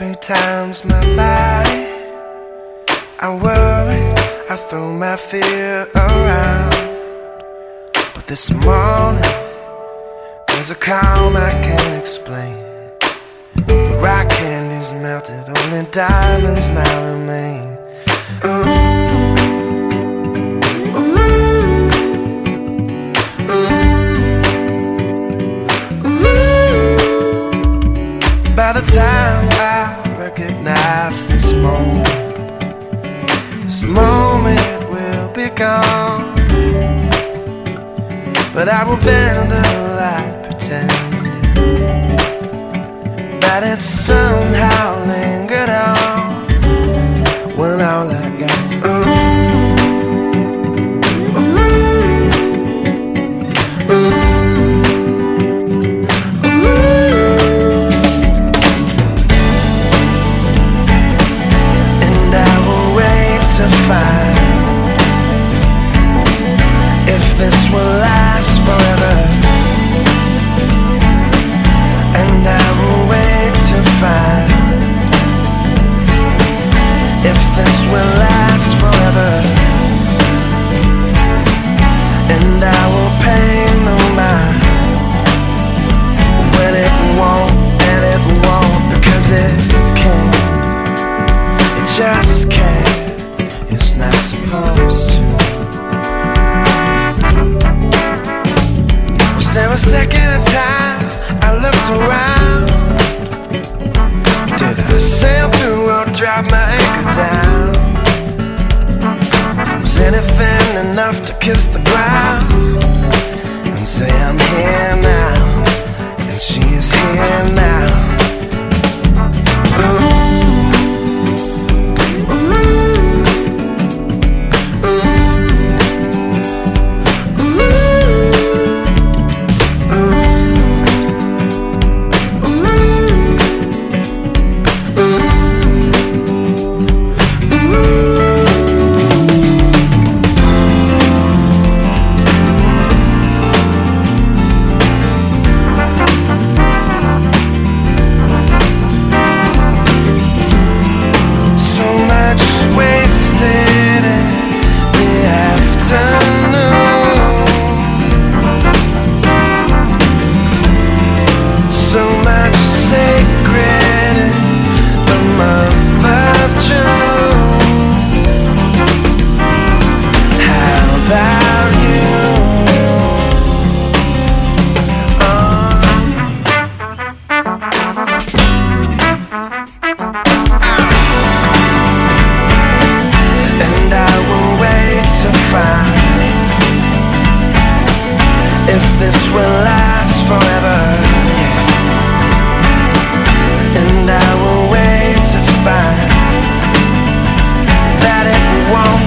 3 times my body. I worry, I throw my fear around. But this morning, there's a calm I can't explain. The rock candy's melted, only diamonds now remain. Ooh. By the time I recognize this moment will be gone. But I will bend the light, pretending that it somehow lingered on. When all I got's to find if this will last forever. And I will wait to find if this will last forever. And I will pay no mind when it won't, and it won't, because it can't, it just can't. It's not supposed to. Was there a second of time I looked around? Did I sail through or drop my anchor down? Was anything enough to kiss the ground and say I'm here now, and she is here now? Ooh. If this will last forever, yeah. And I will wait to find that it won't.